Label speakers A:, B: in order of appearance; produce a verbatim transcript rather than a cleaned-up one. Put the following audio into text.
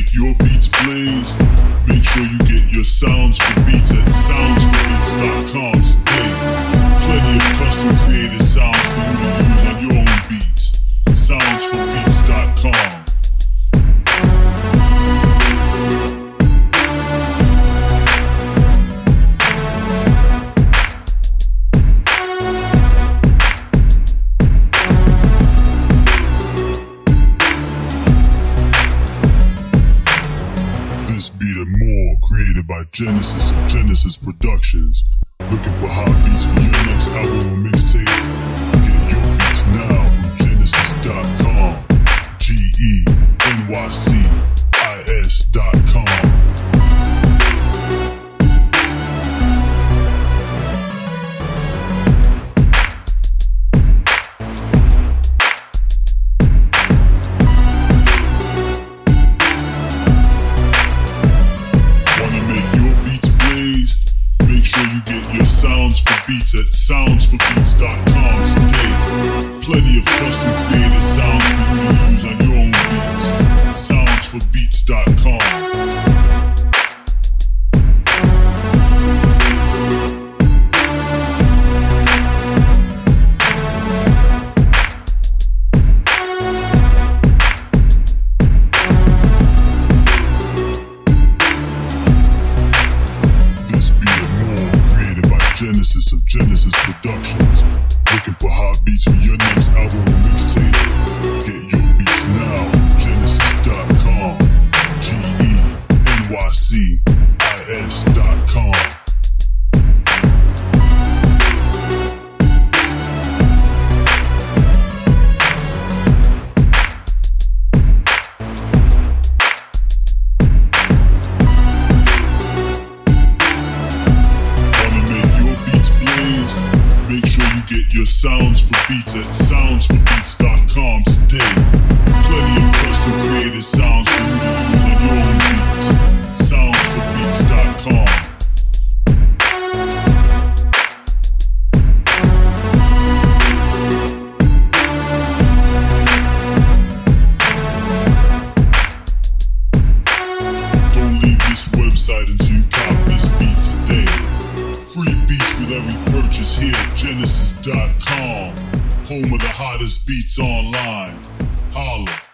A: make your beats blaze, make sure you get your sounds for beats at sounds for beats dot com today. Plenty of custom created sounds for you to use on your own beats. sounds for beats dot com. This beat and more created by Genesis of Genesis Productions. Looking for hot beats for your next album or mixtape? Get your beats now from genesis dot com. G E N Y C I S dot com. Make sure you get your sounds for beats at sounds for beats dot com today. Plenty of custom created sounds for you to use on your own beats. sounds for beats dot com. Genesis of Genesis Productions. Looking for hot beats for your next album or mixtape? Get your beats now from genesis dot com. G E N Y C I S dot com. Make sure you get your sounds for beats at sounds for beats dot com today. Plenty of custom created sounds for you to use on your own beats. sounds for beats dot com. Don't leave this website until you cop this beat today. Free beats with every purchase here at genesis dot com. Home of the hottest beats online. Holla.